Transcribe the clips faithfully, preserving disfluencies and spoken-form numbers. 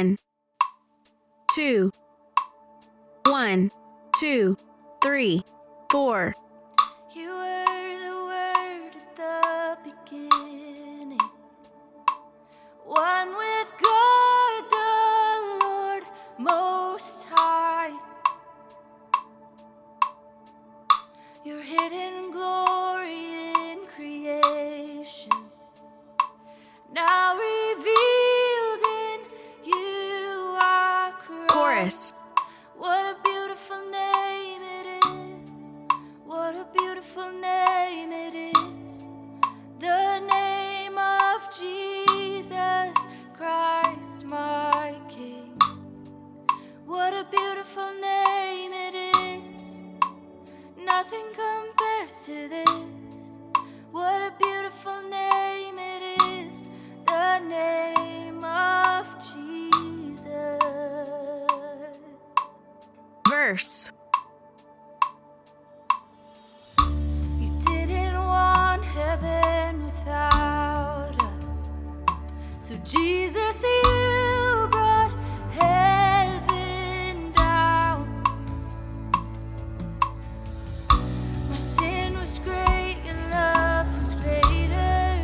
One, two, one, two, three, four. You were the Word at the beginning, one with God the Lord Most High. Your hidden glory in creation, now revealed in you are Christ. Chorus. What a beautiful name it is. What a beautiful name it is. The name of Jesus Christ, my King. What a beautiful name it is. Nothing compares to this. What a beautiful name it is. The name of Jesus. Verse. You didn't want heaven without us, so Jesus, you brought heaven down. My sin was great, your love was greater.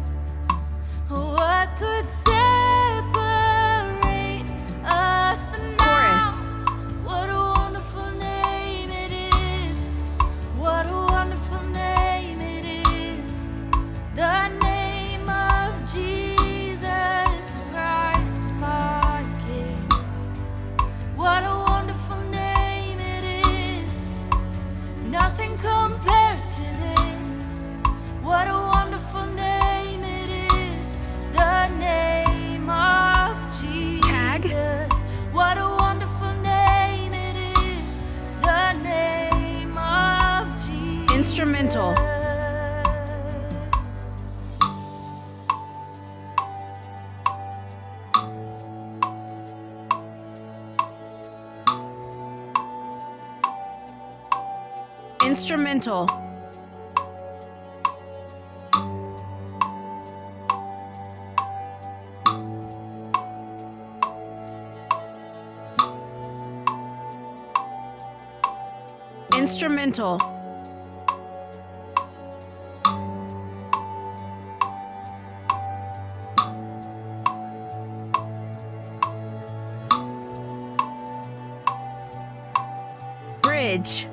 What could separate us now? Chorus. What a wonderful name it is. What a wonderful name it is. The name of Jesus Christ, my King. What a wonderful name it is. Nothing compares to this. What a wonderful name it is. The name of Jesus. Tag. What a wonderful name it is. The name of Jesus. Instrumental. Instrumental. Instrumental. Bridge.